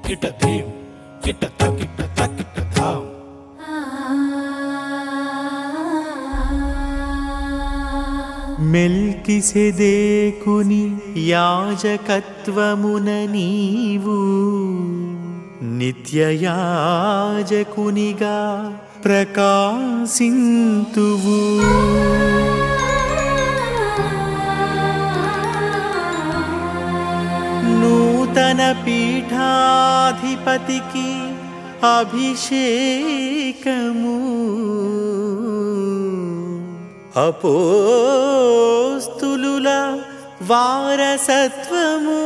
కిట ధీం కిట తకిట తకిట ధాం. మెల్కిసెదేకుని యాజకత్వమున నీవు నిత్యయాజకునిగా ప్రకాశింతువు. నూతన పీఠాధిపతికి అభిషేకము అపోస్తులుల వారసత్వము.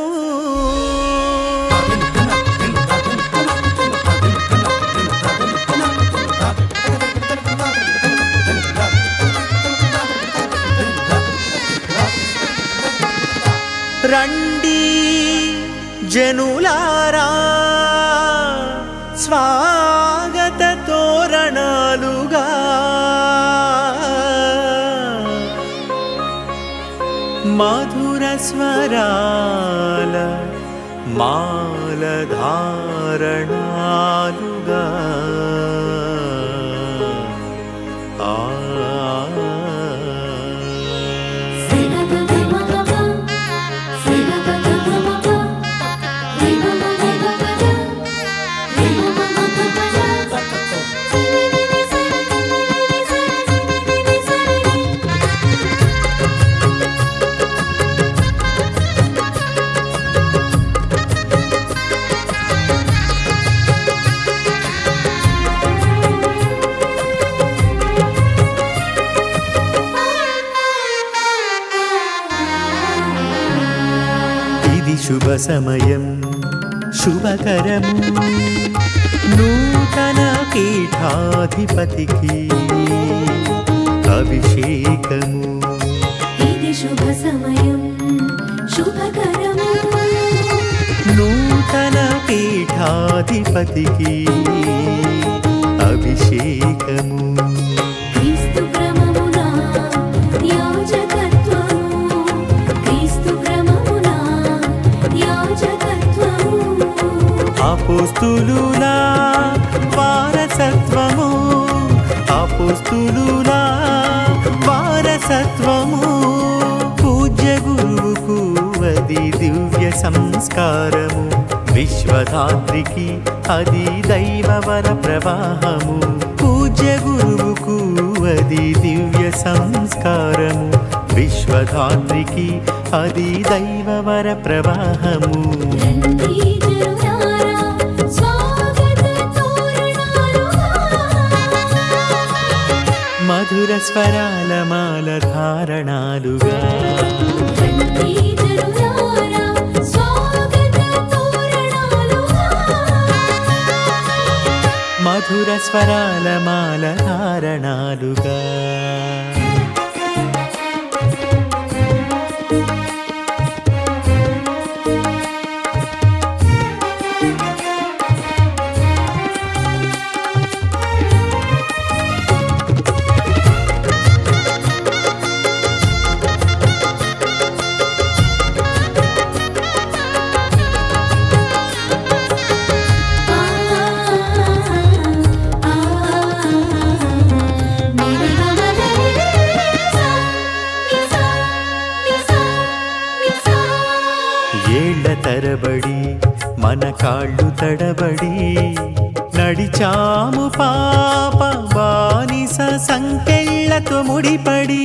రండి జనులారా స్వాగత తోరణాలుగా మధుర స్వరాల మాలధారణాలుగా శుభ సమయం శుభకరము నూతన పీఠాధిపతికి అభిషేకము. ఇది శుభ సమయం శుభకరము నూతన పీఠాధిపతికి అభిషేకము. క్రీస్తు క్రమమున యాజకత్వము క్రీస్తు క్రమమున యాజకత్వము అపోస్తులుల వారసత్వము అపోస్తులుల వారసత్వము. పూజ్య గురువుకు అది దివ్య సంస్కారము విశ్వధాత్రికి అది దైవవర ప్రవాహము. పూజ్య గురువుకు అది దివ్య సంస్కారము విశ్వధాత్రికి అది దైవవర ప్రవాహము. రండి జనులారా స్వాగత తోరణాలుగా మధుర స్వరాల మాల ధారణాలుగా రండి జనులారా స్వాగత తోరణాలుగా మధుర స్వరాల మాల ధారణాలుగా. ఏళ్ల తరబడి మన కాళ్ళు తడబడి నడిచాము పాప బానిస సంకెళ్ళతో ముడిపడి.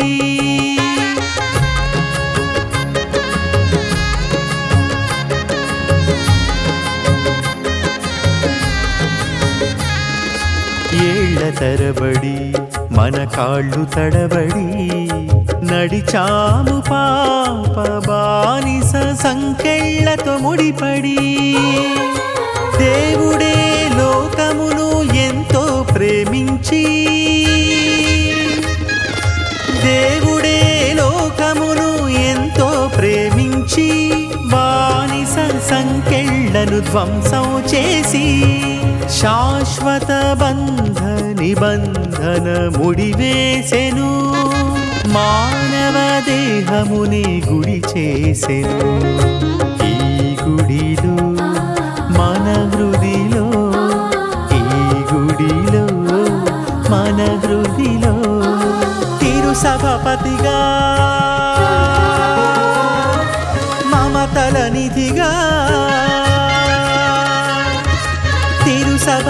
ఏళ్ల తరబడి మన కాళ్ళు తడబడి నడిచాము పాప బానిస సంకెళ్ళతో ముడిపడి. దేవుడే లోకమును ఎంతో ప్రేమించి దేవుడే లోకమును ఎంతో ప్రేమించి బానిస సంకెళ్ళను ధ్వంసం చేసి శాశ్వత బంధ నిబంధన ముడివేసెను. మానవ దేహముని గుడి చేసెను. ఈ గుడిలో మన హృదయ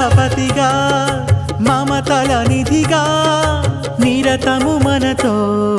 దళపతిగా మమతల నిధిగా నిరతము మనతో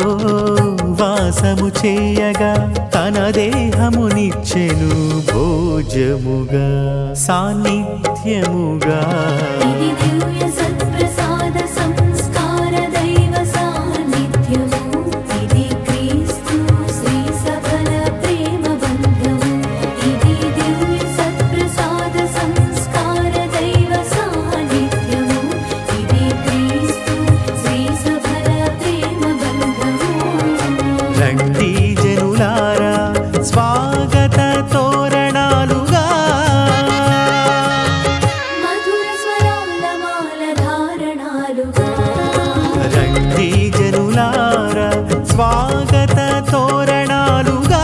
వాసము చేయగా తన దేహమునిచ్చెను భోజముగా సాన్నిధ్యముగా ఇది దివ్య సత్ప్రసాద సంస్కార దైవ సాన్నిధ్యము ఇది క్రీస్తు శ్రీ సఫల ప్రేమ బంధము ఇది దివ్య సత్ప్రసాద సంస్కార దైవ సాన్నిధ్యము ఇది క్రీస్తు శ్రీ సఫల ప్రేమ బంధము రండి జనులారా స్వాగత తోరణాలుగా మధుర స్వరాల మాల ధారణాలుగా రండి జనులారా స్వాగత తోరణాలుగా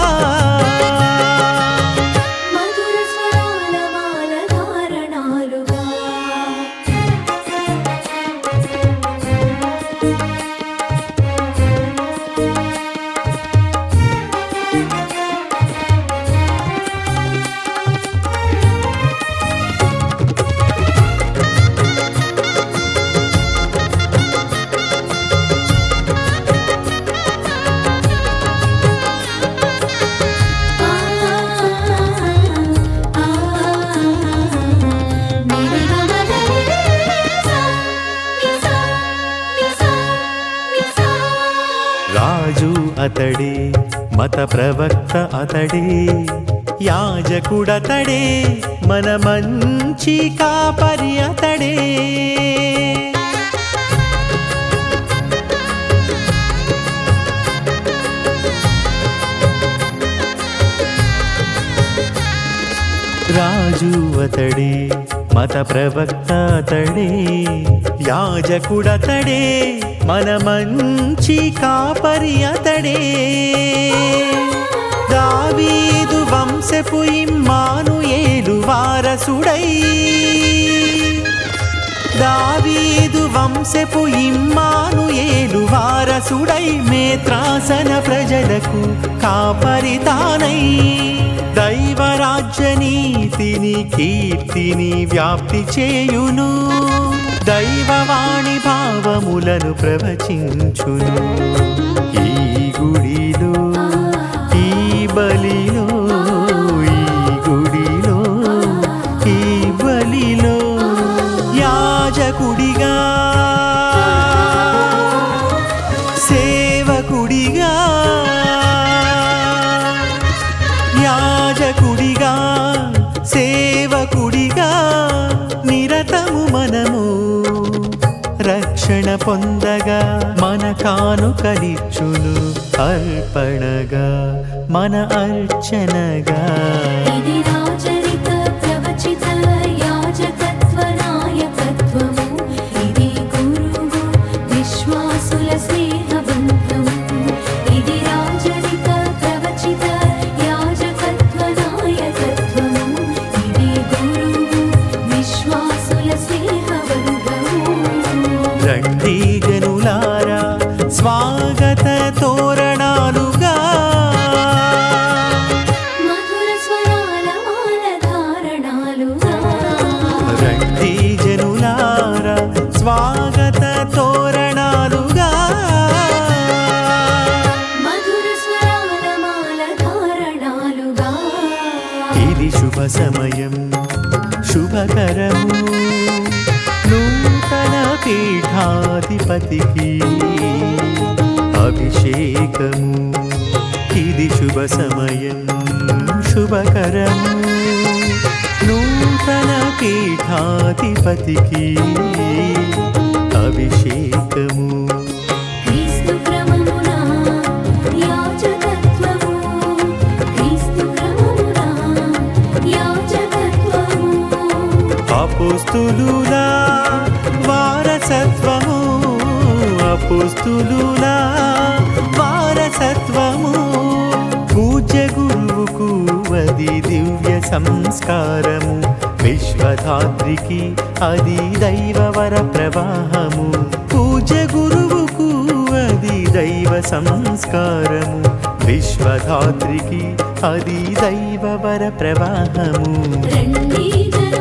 మధుర స్వరాల మాల ధారణాలుగా రాజు అతడే మత ప్రవక్త అతడే యాజకుడతడే మన మంచి కాపరి అతడే రాజు అతడే మత ప్రవక్త అతడే యాజకుడతడే మన మంచి కాపరి అతడే దావీదు వంశపు ఇమ్మానుయేలు వారసుడై దావీదు వంశపు ఇమ్మానుయేలు వారసుడై మేత్రాసన ప్రజలకు కాపరితానై దైవరాజ్య నీతిని కీర్తిని వ్యాప్తి చేయును దైవవాణి భావములను ప్రవచించును ఈ గుడిలో ఈ బలిలో ఈ గుడిలో ఈ బలిలో యాజకుడిగా సేవకుడిగా యాజకుడిగా సేవకుడిగా నిరతము మనము రక్షణ పొందగా మన కానుకలిచ్చును అర్పణగా మన అర్చనగా ఇది రాచరిక ప్రవచిత యాజకత్వ నాయకత్వము ఇది గురువు విశ్వాసుల స్నేహ బంధము ఇది రాచరిక ప్రవచిత యాజకత్వ నాయకత్వము ఇది గురువు విశ్వాసుల స్నేహ బంధము రండి జనులారా స్వాగత తోరణాలుగా మధుర స్వరాల మాల ధారణాలుగా రండి జనులారా స్వాగత తోరణాలుగా మధుర స్వరాల మాల ధారణాలుగా ఇది శుభ సమయం శుభకరము నూతన పీఠాధిపతికి అభిషేకము ఇది శుభ సమయం శుభకరము నూతన పీఠాధిపతికి అభిషేకము క్రీస్తు క్రమమున యాజకత్వము క్రీస్తు క్రమమున యాజకత్వము అపోస్తులుల వారసత్వము అపోస్తులుల వారసత్వము పూజ్య గురువుకు అది దివ్య సంస్కారము విశ్వధాత్రికి అది దైవవర ప్రవాహము పూజ్య గురువుకు అది దైవ సంస్కారము విశ్వధాత్రికి అది దైవవర ప్రవాహము రండి